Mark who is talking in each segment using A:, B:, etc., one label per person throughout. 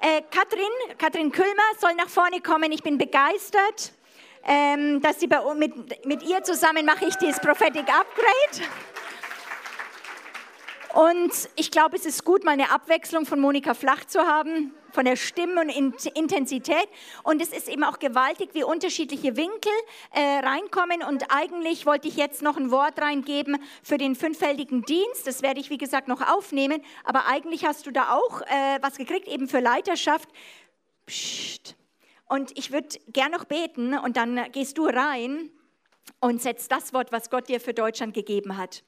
A: Katrin Kühlmer soll nach vorne kommen. Ich bin begeistert, dass sie mit ihr zusammen mache ich das Prophetic Upgrade. Und ich glaube, es ist gut, mal eine Abwechslung von Monika Flach zu haben, von der Stimme und Intensität. Und es ist eben auch gewaltig, wie unterschiedliche Winkel reinkommen. Und eigentlich wollte ich jetzt noch ein Wort reingeben für den fünffältigen Dienst. Das werde ich, wie gesagt, noch aufnehmen. Aber eigentlich hast du da auch was gekriegt, eben für Leiterschaft. Psst. Und ich würde gern noch beten und dann gehst du rein und setzt das Wort, was Gott dir für Deutschland gegeben hat.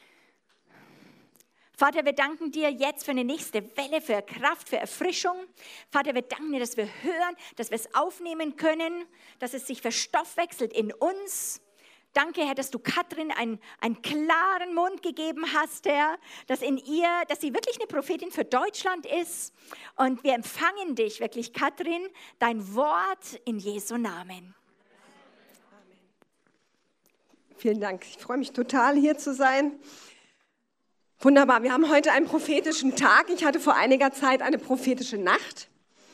A: Vater, wir danken dir jetzt für eine nächste Welle, für Kraft, für Erfrischung. Vater, wir danken dir, dass wir hören, dass wir es aufnehmen können, dass es sich verstoffwechselt in uns. Danke, Herr, dass du Katrin einen klaren Mund gegeben hast, Herr, dass sie wirklich eine Prophetin für Deutschland ist. Und wir empfangen dich wirklich, Katrin, dein Wort in Jesu Namen.
B: Amen. Vielen Dank. Ich freue mich total, hier zu sein. Wunderbar, wir haben heute einen prophetischen Tag. Ich hatte vor einiger Zeit eine prophetische Nacht.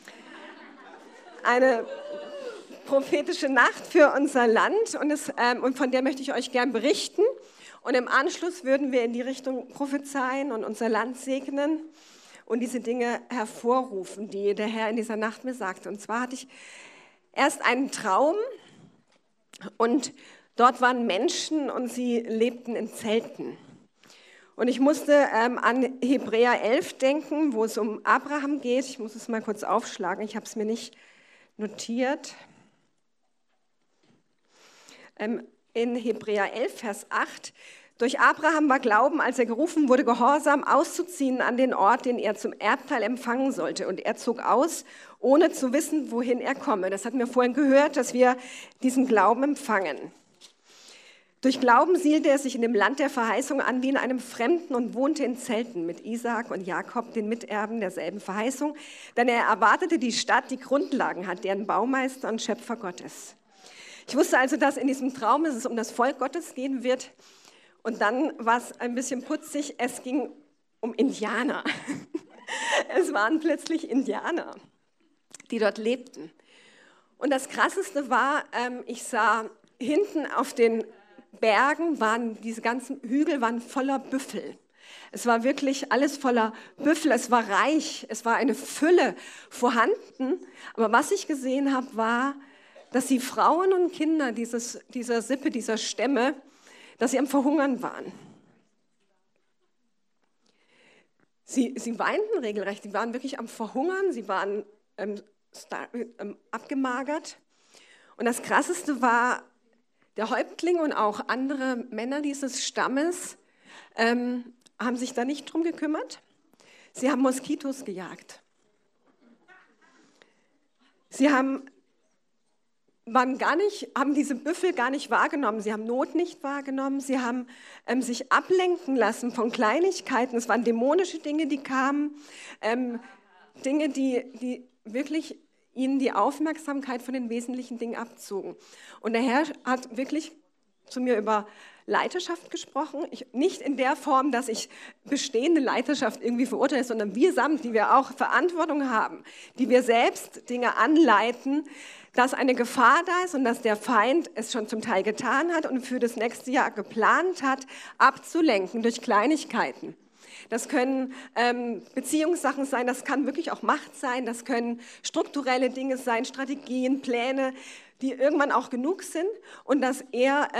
B: Eine prophetische Nacht für unser Land und von der möchte ich euch gern berichten. Und im Anschluss würden wir in die Richtung prophezeien und unser Land segnen und diese Dinge hervorrufen, die der Herr in dieser Nacht mir sagte. Und zwar hatte ich erst einen Traum und dort waren Menschen und sie lebten in Zelten. Und ich musste an Hebräer 11 denken, wo es um Abraham geht. Ich muss es mal kurz aufschlagen, ich habe es mir nicht notiert. In Hebräer 11, Vers 8. Durch Abraham war Glauben, als er gerufen wurde, gehorsam auszuziehen an den Ort, den er zum Erbteil empfangen sollte. Und er zog aus, ohne zu wissen, wohin er komme. Das hatten wir vorhin gehört, dass wir diesen Glauben empfangen. Durch Glauben siedelte er sich in dem Land der Verheißung an wie in einem Fremden und wohnte in Zelten mit Isaak und Jakob, den Miterben derselben Verheißung, denn er erwartete die Stadt, die Grundlagen hat, deren Baumeister und Schöpfer Gott ist. Ich wusste also, dass in diesem Traum es um das Volk Gottes gehen wird und dann war es ein bisschen putzig, es ging um Indianer. Es waren plötzlich Indianer, die dort lebten. Und das Krasseste war, ich sah hinten auf den Bergen diese ganzen Hügel waren voller Büffel. Es war wirklich alles voller Büffel, es war reich, es war eine Fülle vorhanden. Aber was ich gesehen habe, war, dass die Frauen und Kinder dieser Sippe, dieser Stämme, dass sie am Verhungern waren. Sie weinten regelrecht, sie waren wirklich am Verhungern, sie waren abgemagert. Und das Krasseste war, der Häuptling und auch andere Männer dieses Stammes haben sich da nicht drum gekümmert. Sie haben Moskitos gejagt. Sie haben diese Büffel gar nicht wahrgenommen. Sie haben Not nicht wahrgenommen. Sie haben sich ablenken lassen von Kleinigkeiten. Es waren dämonische Dinge, die kamen. Dinge, die wirklich ihnen die Aufmerksamkeit von den wesentlichen Dingen abzogen. Und der Herr hat wirklich zu mir über Leiterschaft gesprochen. Nicht in der Form, dass ich bestehende Leiterschaft irgendwie verurteile, sondern wir samt, die wir auch Verantwortung haben, die wir selbst Dinge anleiten, dass eine Gefahr da ist und dass der Feind es schon zum Teil getan hat und für das nächste Jahr geplant hat, abzulenken durch Kleinigkeiten. Das können Beziehungssachen sein, das kann wirklich auch Macht sein, das können strukturelle Dinge sein, Strategien, Pläne, die irgendwann auch genug sind und dass er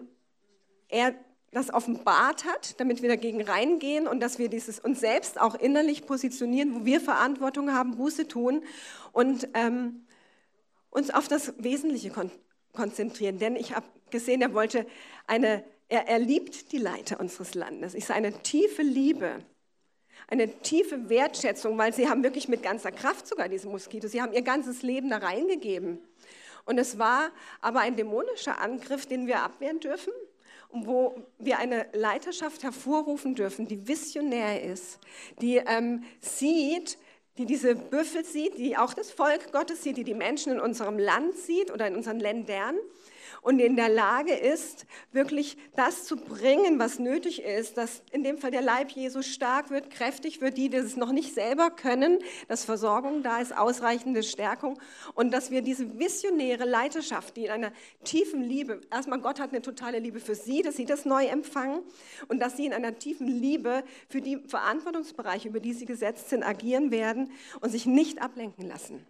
B: das offenbart hat, damit wir dagegen reingehen und dass wir uns selbst auch innerlich positionieren, wo wir Verantwortung haben, Buße tun und uns auf das Wesentliche konzentrieren. Denn ich habe gesehen, er liebt die Leiter unseres Landes. Ich sah eine tiefe Liebe, eine tiefe Wertschätzung, weil sie haben wirklich mit ganzer Kraft sogar diese Moskitos, sie haben ihr ganzes Leben da reingegeben. Und es war aber ein dämonischer Angriff, den wir abwehren dürfen und wo wir eine Leiterschaft hervorrufen dürfen, die visionär ist, die sieht, die diese Büffel sieht, die auch das Volk Gottes sieht, die die Menschen in unserem Land sieht oder in unseren Ländern und in der Lage ist, wirklich das zu bringen, was nötig ist, dass in dem Fall der Leib Jesu stark wird, kräftig wird, die es noch nicht selber können, dass Versorgung da ist, ausreichende Stärkung und dass wir diese visionäre Leiterschaft, die in einer tiefen Liebe, erstmal Gott hat eine totale Liebe für sie, dass sie das neu empfangen und dass sie in einer tiefen Liebe für die Verantwortungsbereiche, über die sie gesetzt sind, agieren werden und sich nicht ablenken lassen.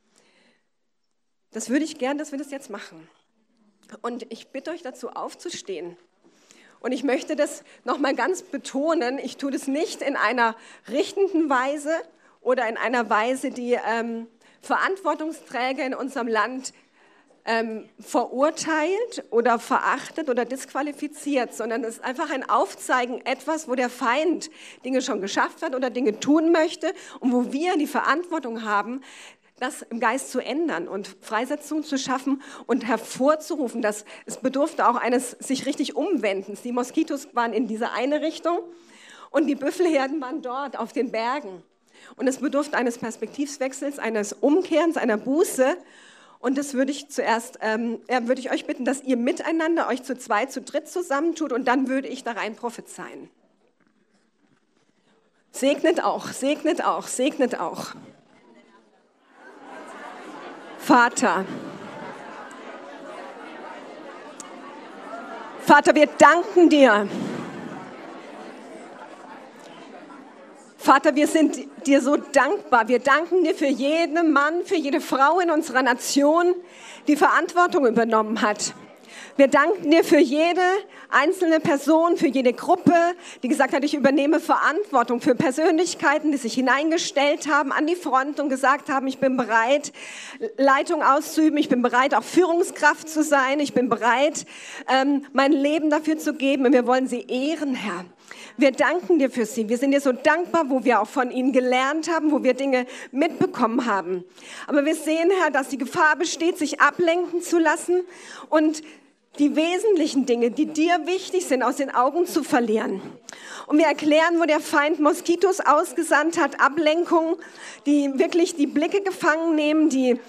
B: Das würde ich gern, dass wir das jetzt machen. Und ich bitte euch dazu aufzustehen. Und ich möchte das nochmal ganz betonen, ich tue das nicht in einer richtenden Weise oder in einer Weise, die Verantwortungsträger in unserem Land verurteilt oder verachtet oder disqualifiziert, sondern es ist einfach ein Aufzeigen, etwas, wo der Feind Dinge schon geschafft hat oder Dinge tun möchte und wo wir die Verantwortung haben, das im Geist zu ändern und Freisetzung zu schaffen und hervorzurufen. Es bedurfte auch eines sich richtig Umwendens. Die Moskitos waren in diese eine Richtung und die Büffelherden waren dort auf den Bergen. Und es bedurfte eines Perspektivwechsels, eines Umkehrens, einer Buße. Und das würde ich würde ich euch bitten, dass ihr miteinander euch zu zweit, zu dritt zusammentut und dann würde ich da rein prophezeien. Segnet auch, segnet auch, segnet auch. Vater, wir danken dir. Vater, wir sind dir so dankbar. Wir danken dir für jeden Mann, für jede Frau in unserer Nation, die Verantwortung übernommen hat. Wir danken dir für jede einzelne Person, für jede Gruppe, die gesagt hat, ich übernehme Verantwortung, für Persönlichkeiten, die sich hineingestellt haben an die Front und gesagt haben, ich bin bereit, Leitung auszuüben, ich bin bereit, auch Führungskraft zu sein, ich bin bereit, mein Leben dafür zu geben und wir wollen sie ehren, Herr. Wir danken dir für sie. Wir sind dir so dankbar, wo wir auch von ihnen gelernt haben, wo wir Dinge mitbekommen haben. Aber wir sehen, Herr, dass die Gefahr besteht, sich ablenken zu lassen und die wesentlichen Dinge, die dir wichtig sind, aus den Augen zu verlieren. Und wir erklären, wo der Feind Moskitos ausgesandt hat, Ablenkungen, die wirklich die Blicke gefangen nehmen, die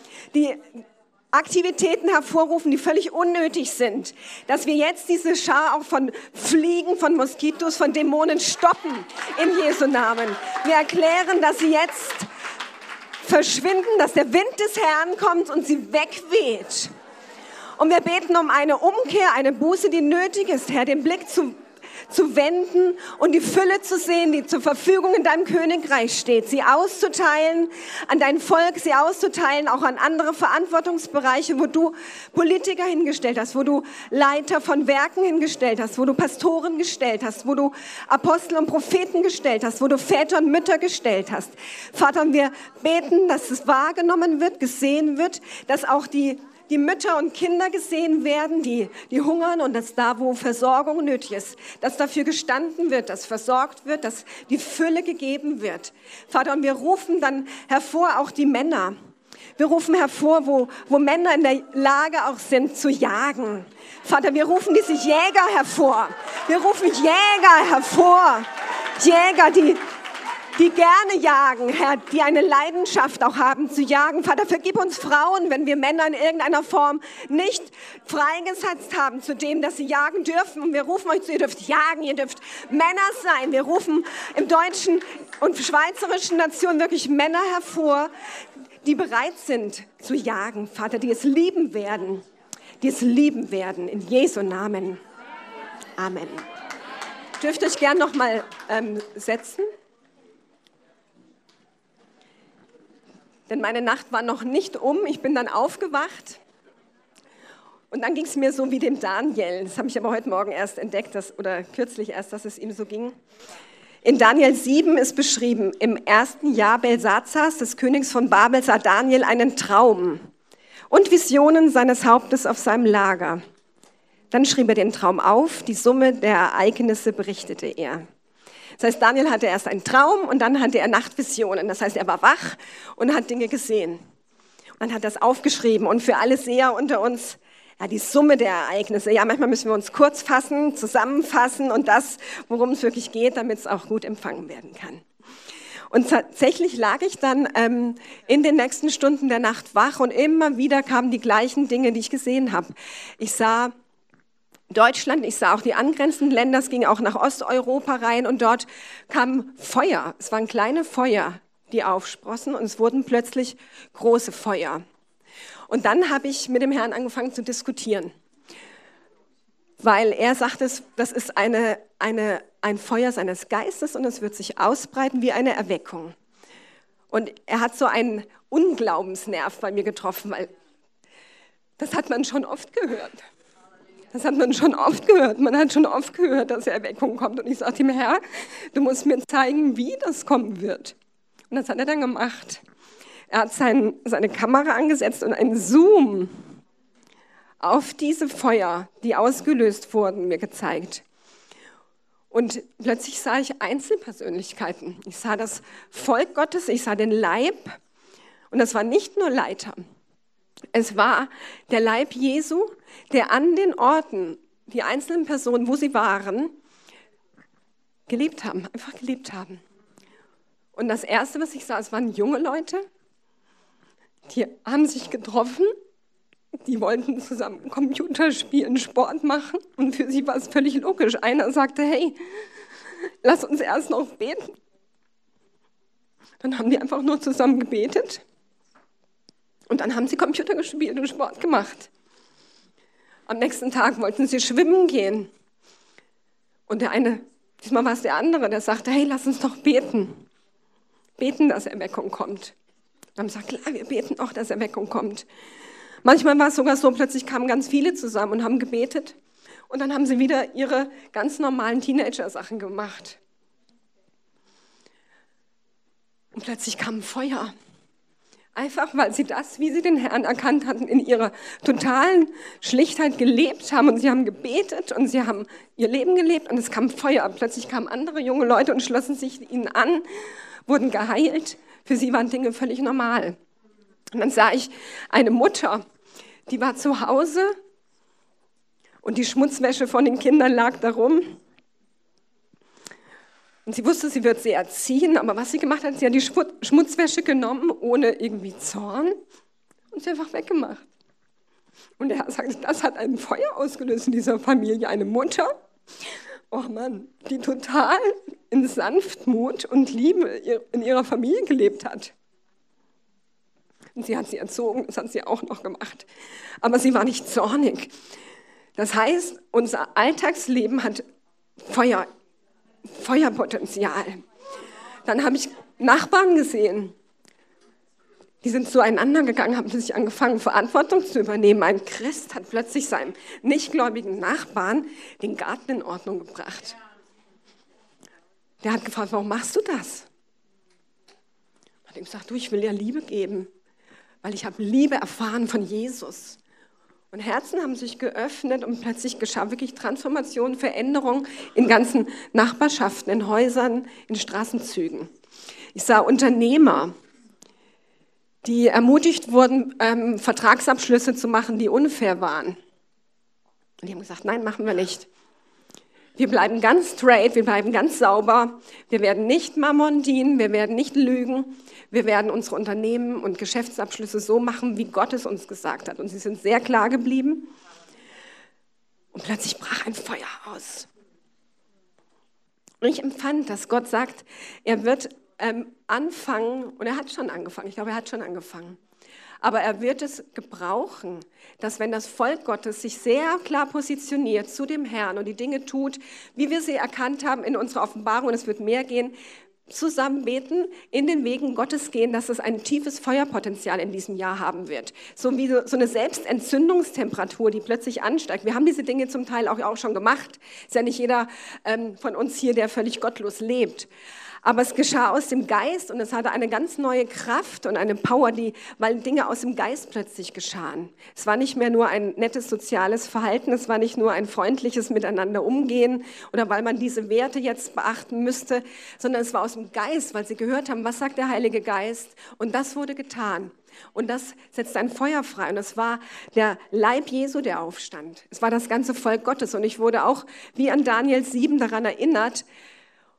B: Aktivitäten hervorrufen, die völlig unnötig sind. Dass wir jetzt diese Schar auch von Fliegen, von Moskitos, von Dämonen stoppen in Jesu Namen. Wir erklären, dass sie jetzt verschwinden, dass der Wind des Herrn kommt und sie wegweht. Und wir beten um eine Umkehr, eine Buße, die nötig ist, Herr, den Blick zu wenden und die Fülle zu sehen, die zur Verfügung in deinem Königreich steht. Sie auszuteilen an dein Volk, sie auszuteilen auch an andere Verantwortungsbereiche, wo du Politiker hingestellt hast, wo du Leiter von Werken hingestellt hast, wo du Pastoren gestellt hast, wo du Apostel und Propheten gestellt hast, wo du Väter und Mütter gestellt hast. Vater, und wir beten, dass es wahrgenommen wird, gesehen wird, dass auch die Mütter und Kinder gesehen werden, die hungern und dass da, wo Versorgung nötig ist, dass dafür gestanden wird, dass versorgt wird, dass die Fülle gegeben wird. Vater, und wir rufen dann hervor auch die Männer. Wir rufen hervor, wo Männer in der Lage auch sind zu jagen. Vater, wir rufen diese Jäger hervor. Wir rufen Jäger hervor. Jäger, die gerne jagen, Herr, die eine Leidenschaft auch haben zu jagen. Vater, vergib uns Frauen, wenn wir Männer in irgendeiner Form nicht freigesetzt haben zu dem, dass sie jagen dürfen. Und wir rufen euch zu, ihr dürft jagen, ihr dürft Männer sein. Wir rufen im deutschen und schweizerischen Nation wirklich Männer hervor, die bereit sind zu jagen, Vater, die es lieben werden. Die es lieben werden, in Jesu Namen. Amen. Dürft euch gern nochmal setzen. Denn meine Nacht war noch nicht um. Ich bin dann aufgewacht. Und dann ging es mir so wie dem Daniel. Das habe ich aber heute Morgen erst entdeckt, oder kürzlich erst, dass es ihm so ging. In Daniel 7 ist beschrieben, im ersten Jahr Belsazars, des Königs von Babel, sah Daniel einen Traum und Visionen seines Hauptes auf seinem Lager. Dann schrieb er den Traum auf, die Summe der Ereignisse berichtete er. Das heißt, Daniel hatte erst einen Traum und dann hatte er Nachtvisionen. Das heißt, er war wach und hat Dinge gesehen. Und dann hat er das aufgeschrieben. Und für alle Seher unter uns, ja, die Summe der Ereignisse. Ja, manchmal müssen wir uns kurz fassen, zusammenfassen und das, worum es wirklich geht, damit es auch gut empfangen werden kann. Und tatsächlich lag ich dann in den nächsten Stunden der Nacht wach und immer wieder kamen die gleichen Dinge, die ich gesehen habe. Ich sah Deutschland, ich sah auch die angrenzenden Länder, es ging auch nach Osteuropa rein und dort kam Feuer. Es waren kleine Feuer, die aufsprossen und es wurden plötzlich große Feuer. Und dann habe ich mit dem Herrn angefangen zu diskutieren, weil er sagte, das ist ein Feuer seines Geistes und es wird sich ausbreiten wie eine Erweckung. Und er hat so einen Unglaubensnerv bei mir getroffen, weil das hat man schon oft gehört. Das hat man schon oft gehört. Man hat schon oft gehört, dass Erweckung kommt. Und ich sagte ihm, Herr, du musst mir zeigen, wie das kommen wird. Und das hat er dann gemacht. Er hat seine Kamera angesetzt und einen Zoom auf diese Feuer, die ausgelöst wurden, mir gezeigt. Und plötzlich sah ich Einzelpersönlichkeiten. Ich sah das Volk Gottes, ich sah den Leib. Und das war nicht nur Leiter. Es war der Leib Jesu, der an den Orten, die einzelnen Personen, wo sie waren, gelebt haben, einfach gelebt haben. Und das Erste, was ich sah, es waren junge Leute, die haben sich getroffen, die wollten zusammen Computer spielen, Sport machen und für sie war es völlig logisch. Einer sagte, hey, lass uns erst noch beten. Dann haben die einfach nur zusammen gebetet und dann haben sie Computer gespielt und Sport gemacht. Am nächsten Tag wollten sie schwimmen gehen und der eine, diesmal war es der andere, der sagte, hey, lass uns doch beten. Beten, dass Erweckung kommt. Dann haben sie gesagt, klar, wir beten auch, dass Erweckung kommt. Manchmal war es sogar so, plötzlich kamen ganz viele zusammen und haben gebetet und dann haben sie wieder ihre ganz normalen Teenager-Sachen gemacht. Und plötzlich kam Feuer. Einfach, weil sie das, wie sie den Herrn erkannt hatten, in ihrer totalen Schlichtheit gelebt haben und sie haben gebetet und sie haben ihr Leben gelebt und es kam Feuer. Plötzlich kamen andere junge Leute und schlossen sich ihnen an, wurden geheilt. Für sie waren Dinge völlig normal. Und dann sah ich eine Mutter, die war zu Hause und die Schmutzwäsche von den Kindern lag da rum. Und sie wusste, sie wird sie erziehen, aber was sie gemacht hat, sie hat die Schmutzwäsche genommen, ohne irgendwie Zorn und sie einfach weggemacht. Und er sagte, das hat ein Feuer ausgelöst in dieser Familie, eine Mutter, oh Mann, die total in Sanftmut und Liebe in ihrer Familie gelebt hat. Und sie hat sie erzogen, das hat sie auch noch gemacht. Aber sie war nicht zornig. Das heißt, unser Alltagsleben hat Feuerpotenzial. Dann habe ich Nachbarn gesehen. Die sind zueinander gegangen, haben sich angefangen, Verantwortung zu übernehmen. Ein Christ hat plötzlich seinem nichtgläubigen Nachbarn den Garten in Ordnung gebracht. Der hat gefragt, warum machst du das? Und ich gesagt, du, ich will dir Liebe geben, weil ich habe Liebe erfahren von Jesus. Und Herzen haben sich geöffnet und plötzlich geschah wirklich Transformation, Veränderung in ganzen Nachbarschaften, in Häusern, in Straßenzügen. Ich sah Unternehmer, die ermutigt wurden, Vertragsabschlüsse zu machen, die unfair waren. Und die haben gesagt, nein, machen wir nicht. Wir bleiben ganz straight, wir bleiben ganz sauber. Wir werden nicht Mammon dienen, wir werden nicht lügen. Wir werden unsere Unternehmen und Geschäftsabschlüsse so machen, wie Gott es uns gesagt hat. Und sie sind sehr klar geblieben. Und plötzlich brach ein Feuer aus. Und ich empfand, dass Gott sagt, er wird anfangen, und er hat schon angefangen, ich glaube, er hat schon angefangen. Aber er wird es gebrauchen, dass wenn das Volk Gottes sich sehr klar positioniert zu dem Herrn und die Dinge tut, wie wir sie erkannt haben in unserer Offenbarung, und es wird mehr gehen, zusammen beten, in den Wegen Gottes gehen, dass es ein tiefes Feuerpotenzial in diesem Jahr haben wird. So wie so eine Selbstentzündungstemperatur, die plötzlich ansteigt. Wir haben diese Dinge zum Teil auch schon gemacht. Ist ja nicht jeder von uns hier, der völlig gottlos lebt. Aber es geschah aus dem Geist und es hatte eine ganz neue Kraft und eine Power, weil Dinge aus dem Geist plötzlich geschahen. Es war nicht mehr nur ein nettes soziales Verhalten, es war nicht nur ein freundliches Miteinander umgehen oder weil man diese Werte jetzt beachten müsste, sondern es war aus dem Geist, weil sie gehört haben, was sagt der Heilige Geist? Und das wurde getan. Und das setzt ein Feuer frei. Und es war der Leib Jesu, der aufstand. Es war das ganze Volk Gottes. Und ich wurde auch wie an Daniel 7 daran erinnert,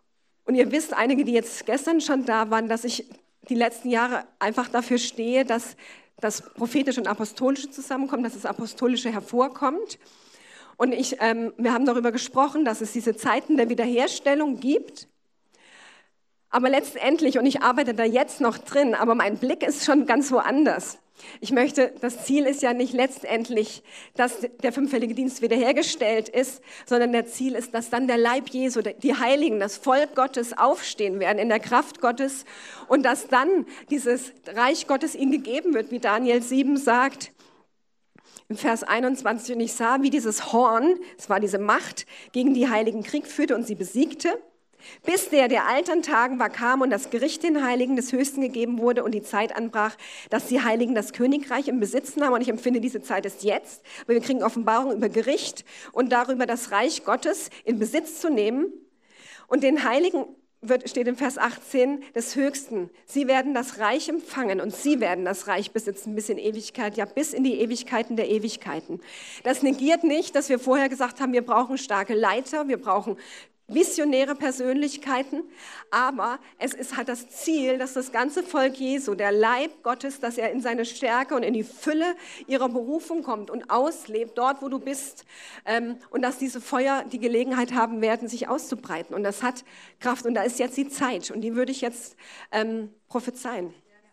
B: Und ihr wisst, einige, die jetzt gestern schon da waren, dass ich die letzten Jahre einfach dafür stehe, dass das Prophetische und Apostolische zusammenkommt, dass das Apostolische hervorkommt. Und wir haben darüber gesprochen, dass es diese Zeiten der Wiederherstellung gibt. Aber letztendlich, und ich arbeite da jetzt noch drin, aber mein Blick ist schon ganz woanders. Das Ziel ist ja nicht letztendlich, dass der fünffällige Dienst wiederhergestellt ist, sondern der Ziel ist, dass dann der Leib Jesu, die Heiligen, das Volk Gottes aufstehen werden in der Kraft Gottes und dass dann dieses Reich Gottes ihnen gegeben wird, wie Daniel 7 sagt, im Vers 21, und ich sah, wie dieses Horn, es war diese Macht, gegen die Heiligen Krieg führte und sie besiegte, bis der altern Tagen war, kam und das Gericht den Heiligen des Höchsten gegeben wurde und die Zeit anbrach, dass die Heiligen das Königreich im Besitz nahmen. Und ich empfinde, diese Zeit ist jetzt, weil wir kriegen Offenbarung über Gericht und darüber, das Reich Gottes in Besitz zu nehmen. Und den Heiligen steht im Vers 18 des Höchsten, sie werden das Reich empfangen und sie werden das Reich besitzen bis in Ewigkeit, ja bis in die Ewigkeiten der Ewigkeiten. Das negiert nicht, dass wir vorher gesagt haben, wir brauchen starke Leiter, wir brauchen visionäre Persönlichkeiten, aber hat das Ziel, dass das ganze Volk Jesu, der Leib Gottes, dass er in seine Stärke und in die Fülle ihrer Berufung kommt und auslebt, dort wo du bist, und dass diese Feuer die Gelegenheit haben werden, sich auszubreiten. Und das hat Kraft und da ist jetzt die Zeit und die würde ich jetzt prophezeien.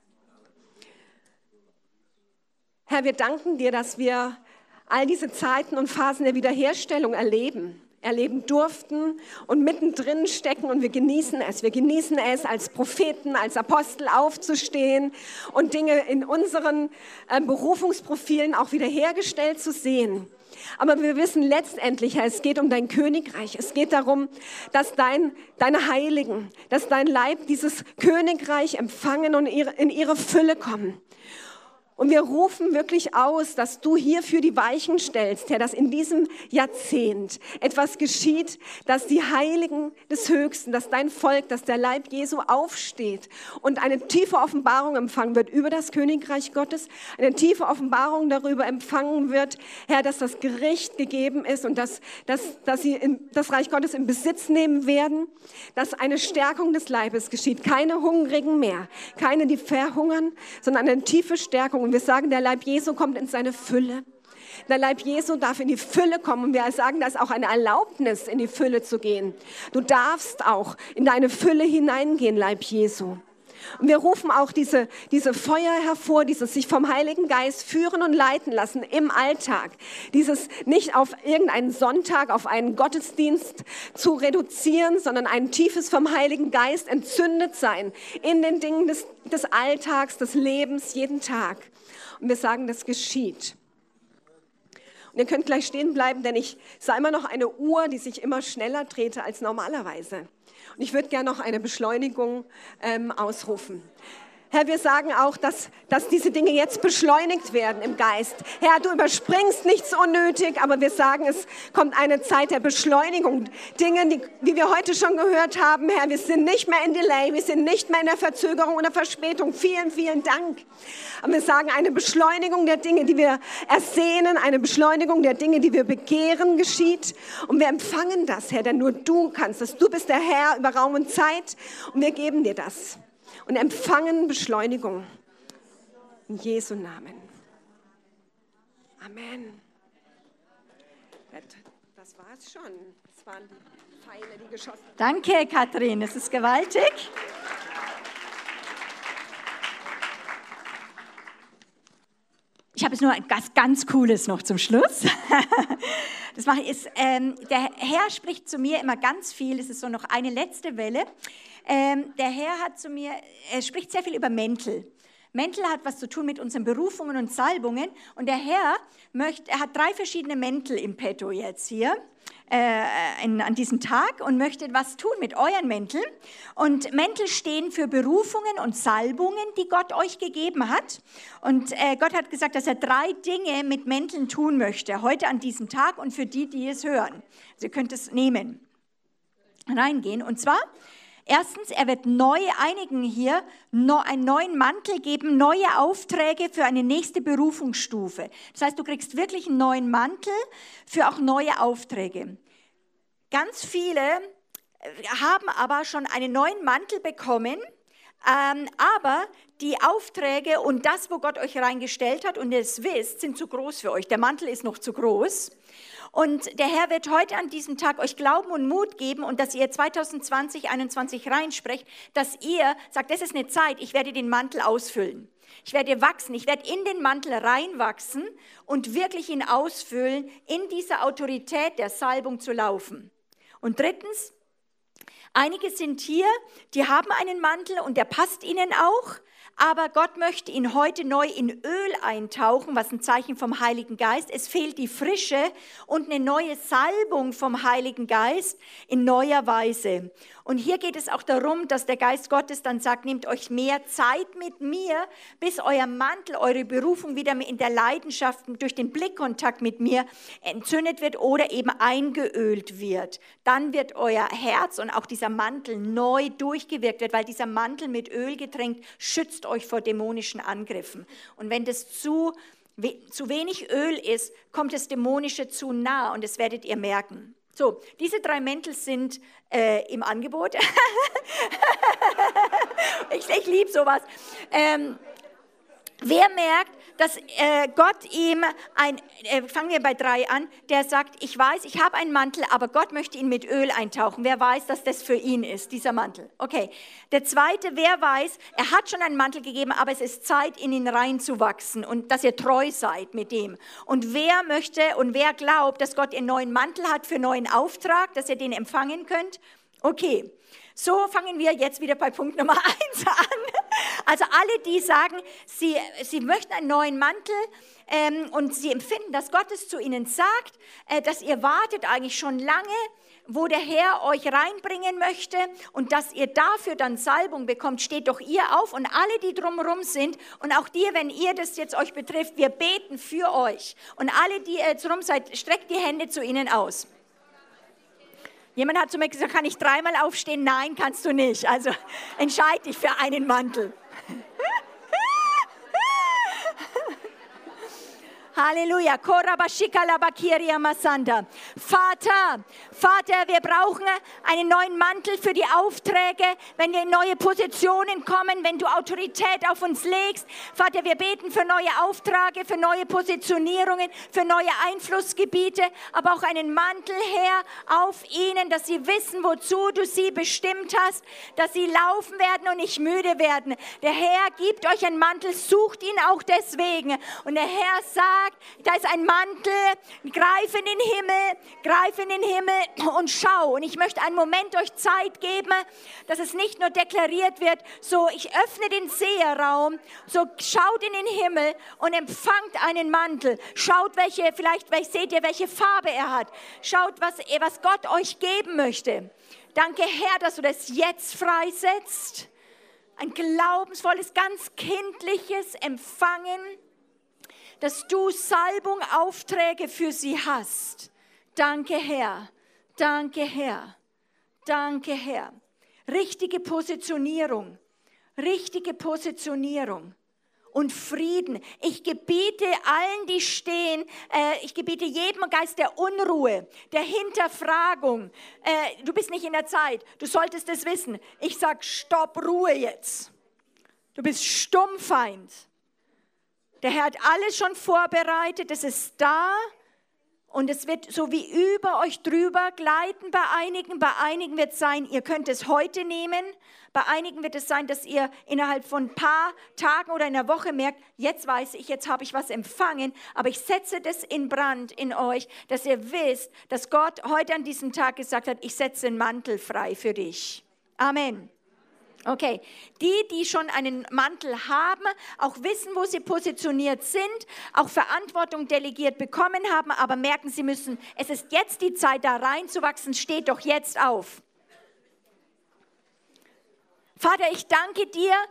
B: Herr, wir danken dir, dass wir all diese Zeiten und Phasen der Wiederherstellung erleben durften und mittendrin stecken und wir genießen es. Wir genießen es, als Propheten, als Apostel aufzustehen und Dinge in unseren Berufungsprofilen auch wiederhergestellt zu sehen. Aber wir wissen letztendlich, Herr, es geht um dein Königreich. Es geht darum, dass deine Heiligen, dass dein Leib dieses Königreich empfangen und in ihre Fülle kommen. Und wir rufen wirklich aus, dass du hierfür die Weichen stellst, Herr, dass in diesem Jahrzehnt etwas geschieht, dass die Heiligen des Höchsten, dass dein Volk, dass der Leib Jesu aufsteht und eine tiefe Offenbarung empfangen wird über das Königreich Gottes, eine tiefe Offenbarung darüber empfangen wird, Herr, dass das Gericht gegeben ist und dass sie das Reich Gottes in Besitz nehmen werden, dass eine Stärkung des Leibes geschieht, keine Hungrigen mehr, keine, die verhungern, sondern eine tiefe Stärkung. Und wir sagen, der Leib Jesu kommt in seine Fülle. Der Leib Jesu darf in die Fülle kommen. Und wir sagen, das ist auch eine Erlaubnis, in die Fülle zu gehen. Du darfst auch in deine Fülle hineingehen, Leib Jesu. Und wir rufen auch diese Feuer hervor, dieses sich vom Heiligen Geist führen und leiten lassen im Alltag. Dieses nicht auf irgendeinen Sonntag, auf einen Gottesdienst zu reduzieren, sondern ein tiefes vom Heiligen Geist entzündet sein in den Dingen des Alltags, des Lebens, jeden Tag. Und wir sagen, das geschieht. Und ihr könnt gleich stehen bleiben, denn ich sah immer noch eine Uhr, die sich immer schneller drehte als normalerweise. Und ich würde gerne noch eine Beschleunigung ausrufen. Herr, wir sagen auch, dass diese Dinge jetzt beschleunigt werden im Geist. Herr, du überspringst nichts unnötig, aber wir sagen, es kommt eine Zeit der Beschleunigung. Dinge, wie wir heute schon gehört haben, Herr, wir sind nicht mehr in Delay, wir sind nicht mehr in der Verzögerung oder Verspätung. Vielen, vielen Dank. Aber wir sagen, eine Beschleunigung der Dinge, die wir ersehnen, eine Beschleunigung der Dinge, die wir begehren, geschieht. Und wir empfangen das, Herr, denn nur du kannst das. Du bist der Herr über Raum und Zeit und wir geben dir das. Und empfangen Beschleunigung. In Jesu Namen. Amen. Das war es schon. Das waren die Pfeile, die geschossen wurden.
A: Danke, Katrin. Das ist gewaltig. Ich habe jetzt nur etwas ganz Cooles noch zum Schluss. Der Herr spricht zu mir immer ganz viel. Es ist so noch eine letzte Welle. Der Herr hat zu mir, er spricht sehr viel über Mäntel. Mäntel hat was zu tun mit unseren Berufungen und Salbungen. Und der Herr er hat 3 verschiedene Mäntel im Petto jetzt hier an diesem Tag und möchte was tun mit euren Mänteln. Und Mäntel stehen für Berufungen und Salbungen, die Gott euch gegeben hat. Und Gott hat gesagt, dass er 3 Dinge mit Mänteln tun möchte, heute an diesem Tag und für die es hören. Also ihr könnt es nehmen, reingehen. Und zwar, erstens, er wird einigen hier einen neuen Mantel geben, neue Aufträge für eine nächste Berufungsstufe. Das heißt, du kriegst wirklich einen neuen Mantel für auch neue Aufträge. Ganz viele haben aber schon einen neuen Mantel bekommen, aber die Aufträge und das, wo Gott euch reingestellt hat und ihr es wisst, sind zu groß für euch. Der Mantel ist noch zu groß. Und der Herr wird heute an diesem Tag euch Glauben und Mut geben und dass ihr 2020, 2021 reinsprecht, dass ihr sagt, das ist eine Zeit, ich werde den Mantel ausfüllen. Ich werde wachsen, ich werde in den Mantel reinwachsen und wirklich ihn ausfüllen, in dieser Autorität der Salbung zu laufen. Und drittens, einige sind hier, die haben einen Mantel und der passt ihnen auch, aber Gott möchte ihn heute neu in Öl eintauchen, was ein Zeichen vom Heiligen Geist. Es fehlt die Frische und eine neue Salbung vom Heiligen Geist in neuer Weise. Und hier geht es auch darum, dass der Geist Gottes dann sagt, nehmt euch mehr Zeit mit mir, bis euer Mantel, eure Berufung wieder in der Leidenschaft durch den Blickkontakt mit mir entzündet wird oder eben eingeölt wird. Dann wird euer Herz und auch dieser Mantel neu durchgewirkt wird, weil dieser Mantel mit Öl getränkt schützt euch vor dämonischen Angriffen. Und wenn das zu wenig Öl ist, kommt das Dämonische zu nah und das werdet ihr merken. So, diese 3 Mäntel sind im Angebot. ich liebe sowas. Wer merkt, dass Gott ihm, fangen wir bei 3 an, der sagt, ich weiß, ich habe einen Mantel, aber Gott möchte ihn mit Öl eintauchen. Wer weiß, dass das für ihn ist, dieser Mantel? Okay. Der zweite, wer weiß, er hat schon einen Mantel gegeben, aber es ist Zeit, in ihn reinzuwachsen und dass ihr treu seid mit dem. Und wer möchte und wer glaubt, dass Gott einen neuen Mantel hat für einen neuen Auftrag, dass ihr den empfangen könnt? Okay. So fangen wir jetzt wieder bei Punkt Nummer 1 an. Also alle, die sagen, sie möchten einen neuen Mantel und sie empfinden, dass Gott es zu ihnen sagt, dass ihr wartet eigentlich schon lange, wo der Herr euch reinbringen möchte und dass ihr dafür dann Salbung bekommt, steht doch ihr auf und alle, die drumherum sind und auch die, wenn ihr das jetzt euch betrifft, wir beten für euch. Und alle, die jetzt rum seid, streckt die Hände zu ihnen aus. Jemand hat zu mir gesagt, kann ich 3-mal aufstehen? Nein, kannst du nicht. Also entscheid dich für einen Mantel. Halleluja. Vater, wir brauchen einen neuen Mantel für die Aufträge, wenn wir in neue Positionen kommen, wenn du Autorität auf uns legst. Vater, wir beten für neue Aufträge, für neue Positionierungen, für neue Einflussgebiete, aber auch einen Mantel, Herr, auf ihnen, dass sie wissen, wozu du sie bestimmt hast, dass sie laufen werden und nicht müde werden. Der Herr gibt euch einen Mantel, sucht ihn auch deswegen. Und der Herr sagt, da ist ein Mantel, greif in den Himmel und schau. Und ich möchte einen Moment euch Zeit geben, dass es nicht nur deklariert wird, so ich öffne den Seherraum, so schaut in den Himmel und empfangt einen Mantel. Schaut, vielleicht seht ihr, welche Farbe er hat. Schaut, was Gott euch geben möchte. Danke, Herr, dass du das jetzt freisetzt. Ein glaubensvolles, ganz kindliches Empfangen, dass du Salbung, Aufträge für sie hast. Danke, Herr. Danke, Herr. Danke, Herr. Richtige Positionierung. Richtige Positionierung. Und Frieden. Ich gebiete allen, die stehen, ich gebiete jedem Geist der Unruhe, der Hinterfragung. Du bist nicht in der Zeit, du solltest es wissen. Ich sage, stopp, Ruhe jetzt. Du bist Stummfeind. Der Herr hat alles schon vorbereitet, es ist da und es wird so wie über euch drüber gleiten bei einigen wird es sein, ihr könnt es heute nehmen, bei einigen wird es sein, dass ihr innerhalb von ein paar Tagen oder einer Woche merkt, jetzt weiß ich, jetzt habe ich was empfangen, aber ich setze das in Brand in euch, dass ihr wisst, dass Gott heute an diesem Tag gesagt hat, ich setze einen Mantel frei für dich. Amen. Okay, die schon einen Mantel haben, auch wissen, wo sie positioniert sind, auch Verantwortung delegiert bekommen haben, aber merken, sie müssen, es ist jetzt die Zeit, da reinzuwachsen, steht doch jetzt auf. Vater, ich danke dir,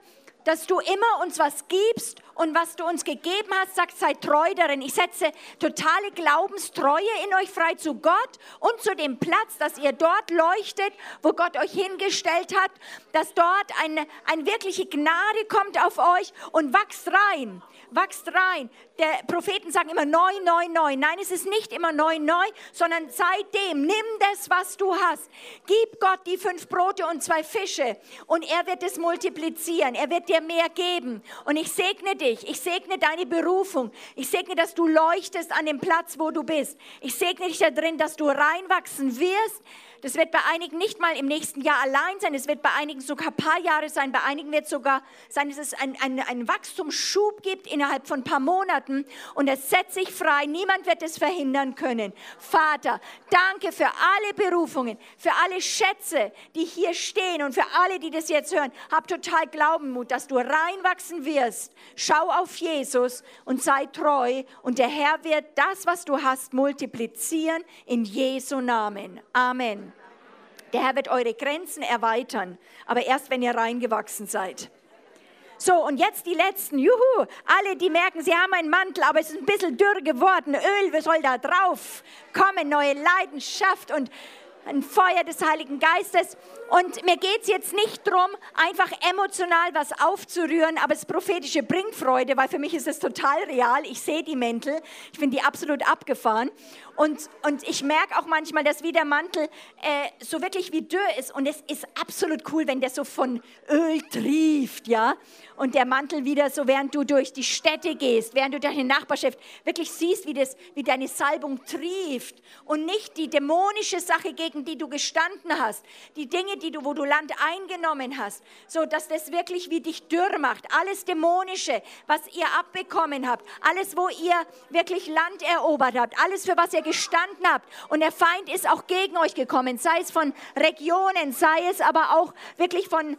A: dass du immer uns was gibst und was du uns gegeben hast, sagt, sei treu darin. Ich setze totale Glaubenstreue in euch frei zu Gott und zu dem Platz, dass ihr dort leuchtet, wo Gott euch hingestellt hat, dass dort eine wirkliche Gnade kommt auf euch und wachst rein. Wachst rein. Der Propheten sagen immer neu, neu, neu. Nein, es ist nicht immer neu, neu, sondern seitdem, nimm das, was du hast. Gib Gott die 5 Brote und 2 Fische und er wird es multiplizieren. Er wird dir mehr geben. Und ich segne dich. Ich segne deine Berufung. Ich segne, dass du leuchtest an dem Platz, wo du bist. Ich segne dich da drin, dass du reinwachsen wirst. Das wird bei einigen nicht mal im nächsten Jahr allein sein. Es wird bei einigen sogar ein paar Jahre sein. Bei einigen wird es sogar sein, dass es einen Wachstumsschub gibt innerhalb von ein paar Monaten. Und es setzt sich frei. Niemand wird es verhindern können. Vater, danke für alle Berufungen, für alle Schätze, die hier stehen und für alle, die das jetzt hören. Hab total Glaubenmut, dass du reinwachsen wirst. Schau auf Jesus und sei treu. Und der Herr wird das, was du hast, multiplizieren in Jesu Namen. Amen. Der Herr wird eure Grenzen erweitern, aber erst, wenn ihr reingewachsen seid. So, und jetzt die letzten. Juhu, alle, die merken, sie haben einen Mantel, aber es ist ein bisschen dürr geworden. Öl soll da drauf kommen, neue Leidenschaft und ein Feuer des Heiligen Geistes. Und mir geht es jetzt nicht darum, einfach emotional was aufzurühren, aber das Prophetische bringt Freude, weil für mich ist es total real. Ich sehe die Mäntel, ich finde die absolut abgefahren. Und ich merke auch manchmal, dass wie der Mantel so wirklich wie dürr ist. Und es ist absolut cool, wenn der so von Öl trieft, ja. Und der Mantel wieder so, während du durch die Städte gehst, während du durch die Nachbarschaft wirklich siehst, wie deine Salbung trieft. Und nicht die dämonische Sache, gegen die du gestanden hast. Die Dinge, wo du Land eingenommen hast. So, dass das wirklich wie dich dürr macht. Alles Dämonische, was ihr abbekommen habt. Alles, wo ihr wirklich Land erobert habt. Alles, für was ihr gestanden habt. Und der Feind ist auch gegen euch gekommen. Sei es von Regionen, sei es aber auch wirklich von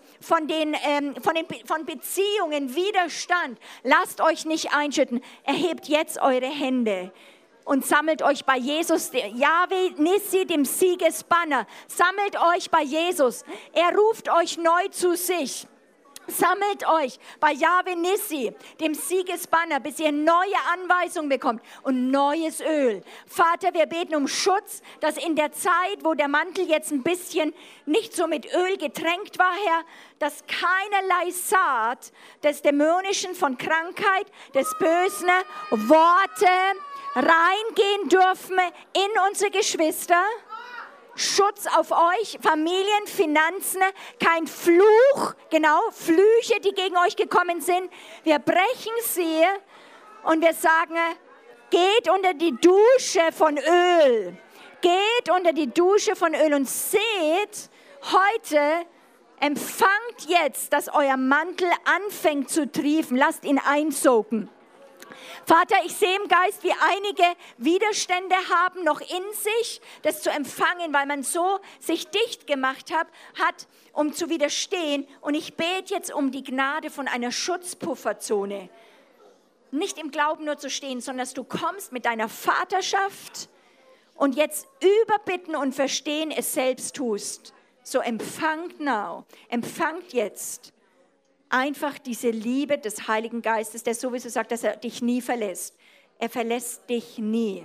A: Beziehungen, Widerstand. Lasst euch nicht einschütten. Erhebt jetzt eure Hände. Und sammelt euch bei Jesus, Jahwe Nissi, dem Siegesbanner. Sammelt euch bei Jesus. Er ruft euch neu zu sich. Sammelt euch bei Jahwe Nissi, dem Siegesbanner, bis ihr neue Anweisungen bekommt und neues Öl. Vater, wir beten um Schutz, dass in der Zeit, wo der Mantel jetzt ein bisschen nicht so mit Öl getränkt war, Herr, dass keinerlei Saat des Dämonischen, von Krankheit, des bösen Worte reingehen dürfen in unsere Geschwister. Schutz auf euch, Familien, Finanzen, kein Fluch, genau, Flüche, die gegen euch gekommen sind. Wir brechen sie und wir sagen, geht unter die Dusche von Öl. Geht unter die Dusche von Öl und seht, heute empfangt jetzt, dass euer Mantel anfängt zu triefen. Lasst ihn einsaugen. Vater, ich sehe im Geist, wie einige Widerstände haben noch in sich, das zu empfangen, weil man so sich dicht gemacht hat, um zu widerstehen. Und ich bete jetzt um die Gnade von einer Schutzpufferzone. Nicht im Glauben nur zu stehen, sondern dass du kommst mit deiner Vaterschaft und jetzt überbitten und verstehen es selbst tust. So empfangt now, empfangt jetzt. Einfach diese Liebe des Heiligen Geistes, der sowieso sagt, dass er dich nie verlässt. Er verlässt dich nie.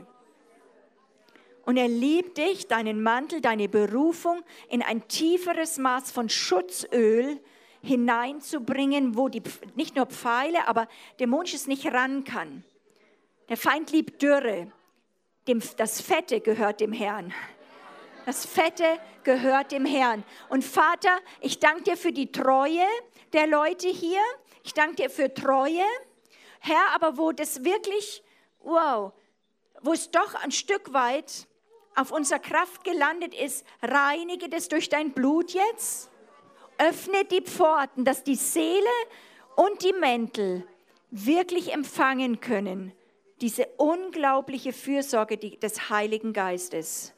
A: Und er liebt dich, deinen Mantel, deine Berufung in ein tieferes Maß von Schutzöl hineinzubringen, wo nicht nur Pfeile, aber Dämonisches nicht ran kann. Der Feind liebt Dürre. Das Fette gehört dem Herrn. Das Fette gehört dem Herrn. Und Vater, ich danke dir für die Treue der Leute hier. Ich danke dir für Treue. Herr, aber wo das wirklich, wo es doch ein Stück weit auf unserer Kraft gelandet ist, reinige das durch dein Blut jetzt. Öffne die Pforten, dass die Seele und die Mäntel wirklich empfangen können. Diese unglaubliche Fürsorge des Heiligen Geistes.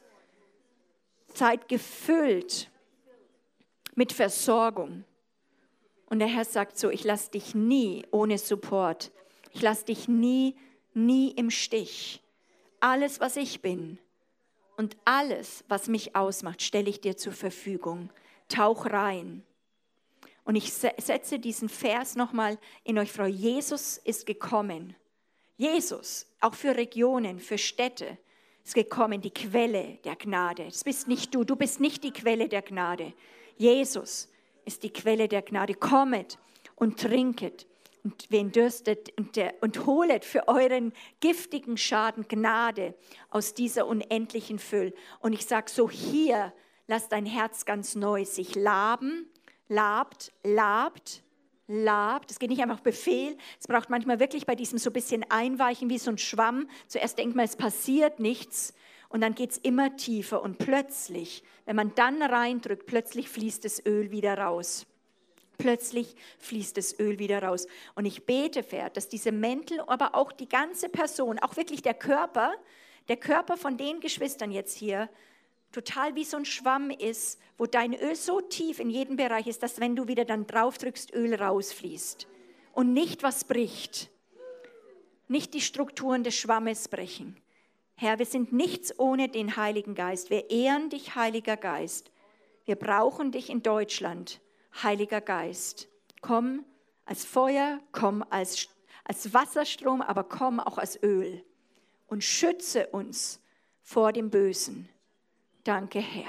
A: Seid gefüllt mit Versorgung. Und der Herr sagt so, ich lasse dich nie ohne Support. Ich lasse dich nie im Stich. Alles, was ich bin und alles, was mich ausmacht, stelle ich dir zur Verfügung. Tauch rein. Und ich setze diesen Vers nochmal in euch vor. Jesus ist gekommen. Jesus, auch für Regionen, für Städte, ist gekommen, die Quelle der Gnade. Das bist nicht du, du bist nicht die Quelle der Gnade. Jesus ist die Quelle der Gnade. Kommet und trinket und wen dürstet und holet für euren giftigen Schaden Gnade aus dieser unendlichen Fülle. Und ich sage so, hier, lasst dein Herz ganz neu sich laben, labt. Es geht nicht einfach Befehl, es braucht manchmal wirklich bei diesem so ein bisschen Einweichen wie so ein Schwamm. Zuerst denkt man, es passiert nichts und dann geht es immer tiefer und plötzlich, wenn man dann reindrückt, plötzlich fließt das Öl wieder raus. Plötzlich fließt das Öl wieder raus. Und ich bete, Pferd, dass diese Mäntel, aber auch die ganze Person, auch wirklich der Körper von den Geschwistern jetzt hier, total wie so ein Schwamm ist, wo dein Öl so tief in jedem Bereich ist, dass wenn du wieder dann drauf drückst, Öl rausfließt. Und nicht was bricht. Nicht die Strukturen des Schwammes brechen. Herr, wir sind nichts ohne den Heiligen Geist. Wir ehren dich, Heiliger Geist. Wir brauchen dich in Deutschland, Heiliger Geist. Komm als Feuer, komm als Wasserstrom, aber komm auch als Öl. Und schütze uns vor dem Bösen. Danke, Herr.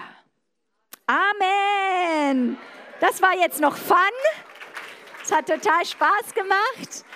A: Amen. Das war jetzt noch Fun. Es hat total Spaß gemacht.